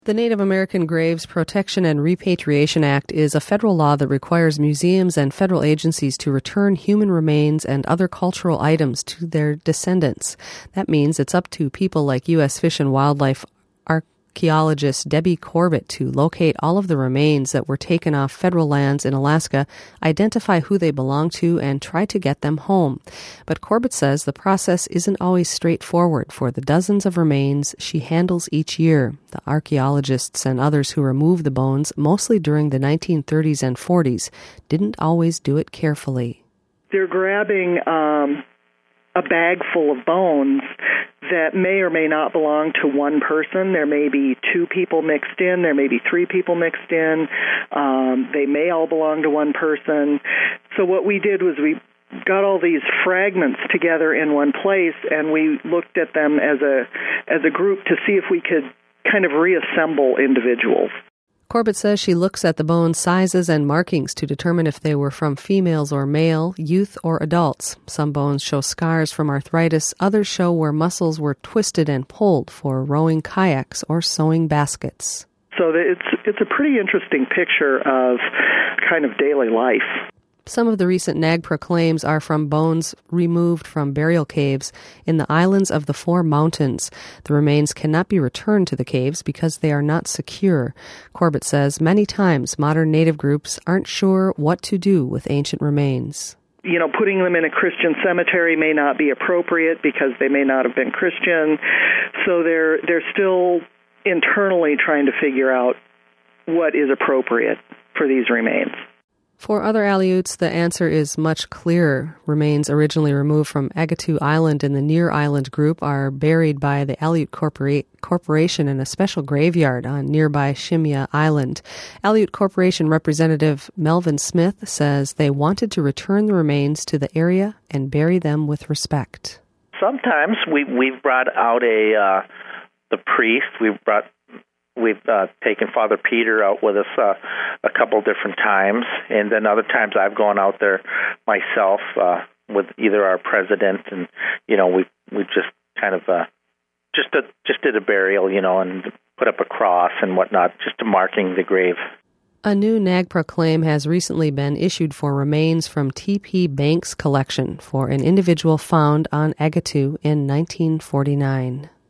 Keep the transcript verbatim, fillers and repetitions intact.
The Native American Graves Protection and Repatriation Act is a federal law that requires museums and federal agencies to return human remains and other cultural items to their descendants. That means it's up to people like U S Fish and Wildlife archaeologist Debbie Corbett to locate all of the remains that were taken off federal lands in Alaska, identify who they belong to, and try to get them home. But Corbett says the process isn't always straightforward for the dozens of remains she handles each year. The archaeologists and others who remove the bones, mostly during the nineteen thirties and forties, didn't always do it carefully. They're grabbing um, a bag full of bones that may or may not belong to one person. There may be two people mixed in. There may be three people mixed in. Um, they may all belong to one person. So what we did was we got all these fragments together in one place, and we looked at them as a as a group to see if we could kind of reassemble individuals. Corbett says she looks at the bone sizes and markings to determine if they were from females or male, youth or adults. Some bones show scars from arthritis. Others show where muscles were twisted and pulled for rowing kayaks or sewing baskets. So it's it's a pretty interesting picture of kind of daily life. Some of the recent NAGPRA claims are from bones removed from burial caves in the islands of the Four Mountains. The remains cannot be returned to the caves because they are not secure. Corbett says many times modern Native groups aren't sure what to do with ancient remains. You know, putting them in a Christian cemetery may not be appropriate because they may not have been Christian. So they're they're still internally trying to figure out what is appropriate for these remains. For other Aleuts, the answer is much clearer. Remains originally removed from Agatu Island in the Near Island group are buried by the Aleut Corpora- Corporation in a special graveyard on nearby Shimya Island. Aleut Corporation representative Melvin Smith says they wanted to return the remains to the area and bury them with respect. Sometimes we, we've brought out a uh, the priest. We've brought We've uh, taken Father Peter out with us uh, a couple different times, and then other times I've gone out there myself uh, with either our president, and you know we we just kind of uh, just a, just did a burial, you know, and put up a cross and whatnot, just to marking the grave. A new NAGPRA claim has recently been issued for remains from T P Banks' collection for an individual found on Agatu in nineteen forty-nine.